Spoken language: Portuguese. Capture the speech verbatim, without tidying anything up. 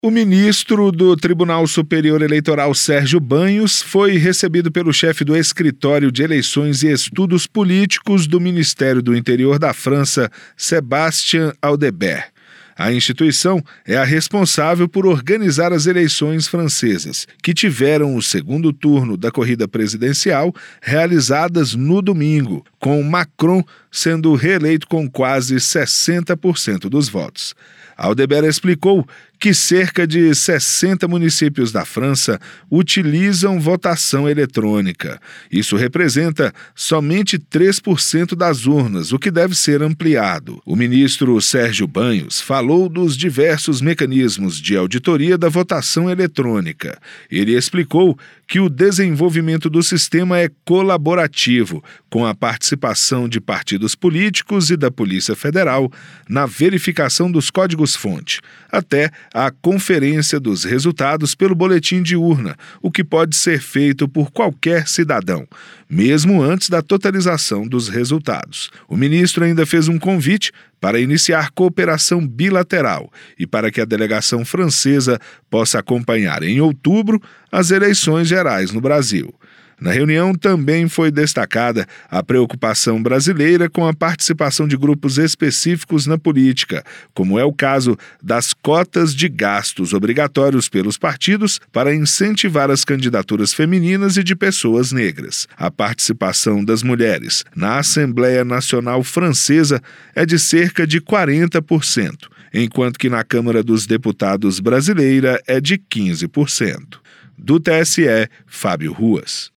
O ministro do Tribunal Superior Eleitoral, Sérgio Banhos, foi recebido pelo chefe do Escritório de Eleições e Estudos Políticos do Ministério do Interior da França, Sébastien Audebert. A instituição é a responsável por organizar as eleições francesas, que tiveram o segundo turno da corrida presidencial realizadas no domingo, com Macron sendo reeleito com quase sessenta por cento dos votos. Audebert explicou que cerca de sessenta municípios da França utilizam votação eletrônica. Isso representa somente três por cento das urnas, o que deve ser ampliado. O ministro Sérgio Banhos falou dos diversos mecanismos de auditoria da votação eletrônica. Ele explicou que o desenvolvimento do sistema é colaborativo, com a participação de partidos políticos e da Polícia Federal na verificação dos códigos-fonte, até a conferência dos resultados pelo boletim de urna, o que pode ser feito por qualquer cidadão, mesmo antes da totalização dos resultados. O ministro ainda fez um convite para iniciar cooperação bilateral e para que a delegação francesa possa acompanhar em outubro as eleições gerais no Brasil. Na reunião também foi destacada a preocupação brasileira com a participação de grupos específicos na política, como é o caso das cotas de gastos obrigatórios pelos partidos para incentivar as candidaturas femininas e de pessoas negras. A participação das mulheres na Assembleia Nacional Francesa é de cerca de quarenta por cento, enquanto que na Câmara dos Deputados brasileira é de quinze por cento. Do T S E, Fábio Ruas.